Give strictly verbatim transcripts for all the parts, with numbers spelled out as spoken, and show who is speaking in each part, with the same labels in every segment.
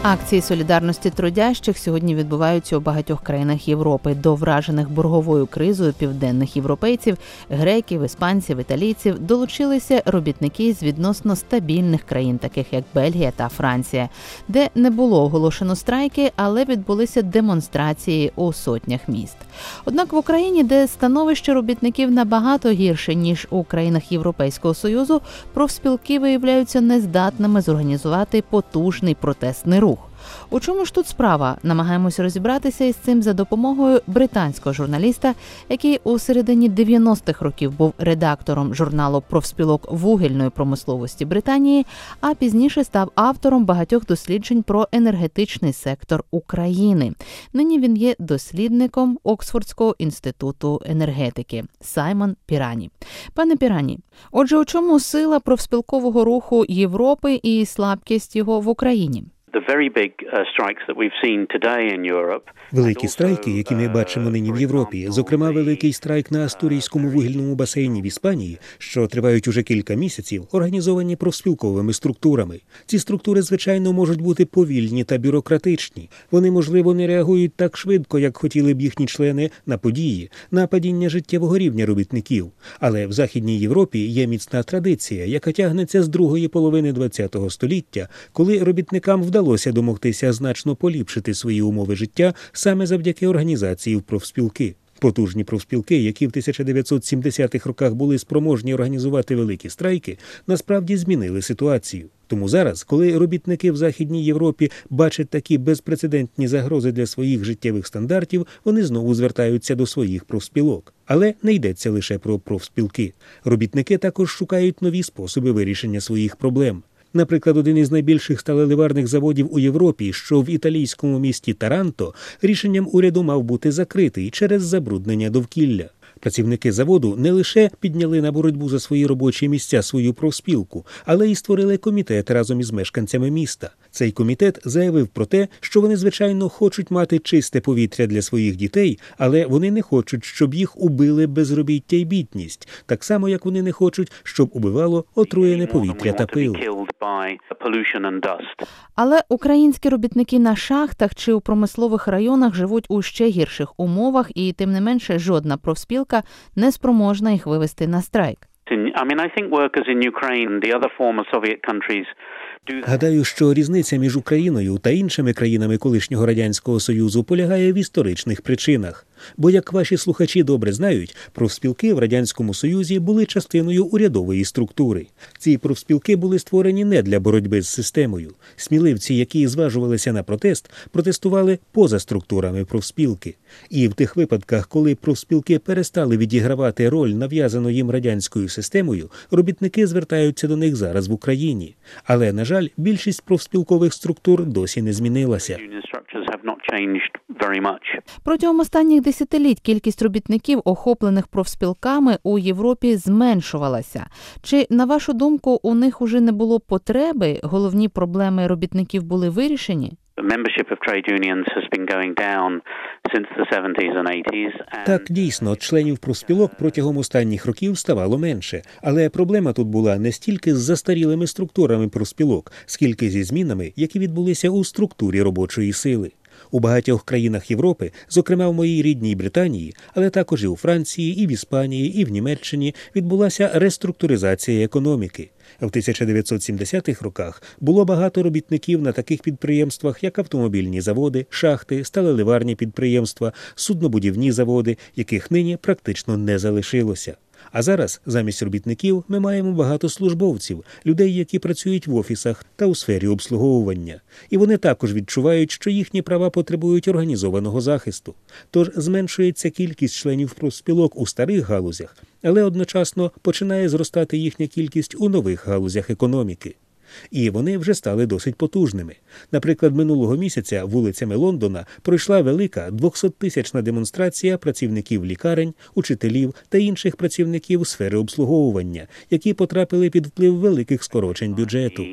Speaker 1: Акції солідарності трудящих сьогодні відбуваються у багатьох країнах Європи. До вражених борговою кризою південних європейців, греків, іспанців, італійців долучилися робітники з відносно стабільних країн, таких як Бельгія та Франція, де не було оголошено страйки, але відбулися демонстрації у сотнях міст. Однак в Україні, де становище робітників набагато гірше, ніж у країнах Європейського Союзу, профспілки виявляються нездатними зорганізувати потужний протестний рух. У чому ж тут справа? Намагаємося розібратися із цим за допомогою британського журналіста, який у середині дев'яностих років був редактором журналу профспілок вугільної промисловості Британії, а пізніше став автором багатьох досліджень про енергетичний сектор України. Нині він є дослідником Оксфордського інституту енергетики. Саймон Пірані. Пане Пірані, отже, у чому сила профспілкового руху Європи і слабкість його в Україні?
Speaker 2: Великі страйки, які ми бачимо нині в Європі, зокрема великий страйк на Астурійському вугільному басейні в Іспанії, що тривають уже кілька місяців, організовані профспілковими структурами. Ці структури, звичайно, можуть бути повільні та бюрократичні. Вони, можливо, не реагують так швидко, як хотіли б їхні члени, на події, на падіння життєвого рівня робітників. Але в Західній Європі є міцна традиція, яка тягнеться з другої половини ХХ століття, коли робітникам вдалося Вдалося домогтися значно поліпшити свої умови життя саме завдяки організації в профспілки. Потужні профспілки, які в тисяча дев'ятсот сімдесятих роках були спроможні організувати великі страйки, насправді змінили ситуацію. Тому зараз, коли робітники в Західній Європі бачать такі безпрецедентні загрози для своїх життєвих стандартів, вони знову звертаються до своїх профспілок. Але не йдеться лише про профспілки. Робітники також шукають нові способи вирішення своїх проблем. Наприклад, один із найбільших сталеливарних заводів у Європі, що в італійському місті Таранто, рішенням уряду мав бути закритий через забруднення довкілля. Працівники заводу не лише підняли на боротьбу за свої робочі місця свою профспілку, але й створили комітет разом із мешканцями міста. Цей комітет заявив про те, що вони, звичайно, хочуть мати чисте повітря для своїх дітей, але вони не хочуть, щоб їх убили безробіття й бідність, так само, як вони не хочуть, щоб убивало отруєне повітря та пил.
Speaker 1: Але українські робітники на шахтах чи у промислових районах живуть у ще гірших умовах, і тим не менше жодна профспілка не спроможна їх вивести на страйк.
Speaker 2: Гадаю, що різниця між Україною та іншими країнами колишнього Радянського Союзу полягає в історичних причинах. Бо, як ваші слухачі добре знають, профспілки в Радянському Союзі були частиною урядової структури. Ці профспілки були створені не для боротьби з системою. Сміливці, які зважувалися на протест, протестували поза структурами профспілки. І в тих випадках, коли профспілки перестали відігравати роль, нав'язану їм радянською системою, робітники звертаються до них зараз в Україні. Але, на жаль, більшість профспілкових структур досі не змінилася.
Speaker 1: Протягом останніх десятиліть кількість робітників, охоплених профспілками, у Європі зменшувалася. Чи, на вашу думку, у них уже не було потреби, головні проблеми робітників були вирішені?
Speaker 2: Так, дійсно, членів профспілок протягом останніх років ставало менше. Але проблема тут була не стільки з застарілими структурами профспілок, скільки зі змінами, які відбулися у структурі робочої сили. У багатьох країнах Європи, зокрема в моїй рідній Британії, але також і у Франції, і в Іспанії, і в Німеччині, відбулася реструктуризація економіки. В тисяча дев'ятсот сімдесятих роках було багато робітників на таких підприємствах, як автомобільні заводи, шахти, сталеливарні підприємства, суднобудівні заводи, яких нині практично не залишилося. А зараз замість робітників ми маємо багато службовців, людей, які працюють в офісах та у сфері обслуговування. І вони також відчувають, що їхні права потребують організованого захисту. Тож зменшується кількість членів профспілок у старих галузях, але одночасно починає зростати їхня кількість у нових галузях економіки. І вони вже стали досить потужними. Наприклад, минулого місяця вулицями Лондона пройшла велика двохсоттисячна демонстрація працівників лікарень, учителів та інших працівників сфери обслуговування, які потрапили під вплив великих скорочень бюджету.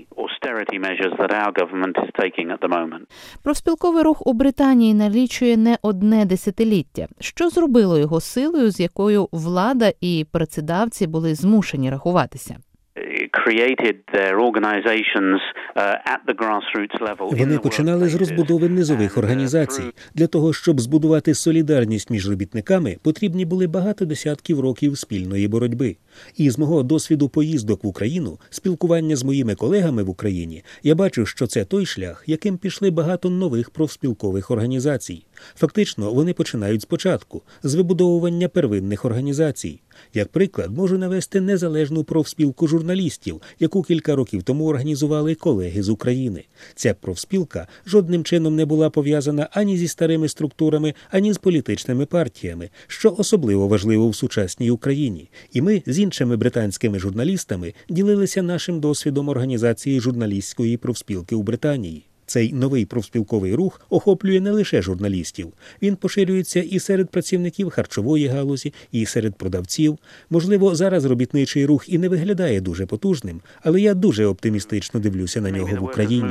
Speaker 1: Профспілковий рух у Британії налічує не одне десятиліття. Що зробило його силою, з якою влада і працедавці були змушені рахуватися?
Speaker 2: Вони починали з розбудови низових організацій. Для того, щоб збудувати солідарність між робітниками, потрібні були багато десятків років спільної боротьби. І з мого досвіду поїздок в Україну, спілкування з моїми колегами в Україні, я бачу, що це той шлях, яким пішли багато нових профспілкових організацій. Фактично, вони починають спочатку, з вибудовування первинних організацій. Як приклад, можу навести незалежну профспілку журналістів, яку кілька років тому організували колеги з України. Ця профспілка жодним чином не була пов'язана ані зі старими структурами, ані з політичними партіями, що особливо важливо в сучасній Україні. І ми з іншими британськими журналістами ділилися нашим досвідом організації журналістської профспілки у Британії. Цей новий профспілковий рух охоплює не лише журналістів. Він поширюється і серед працівників харчової галузі, і серед продавців. Можливо, зараз робітничий рух і не виглядає дуже потужним, але я дуже оптимістично дивлюся на нього в Україні.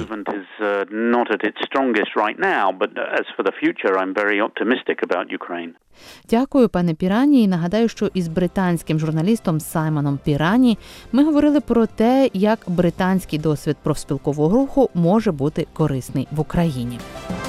Speaker 1: Дякую, пане Пірані. І нагадаю, що із британським журналістом Саймоном Пірані ми говорили про те, як британський досвід профспілкового руху може бути корисний в Україні.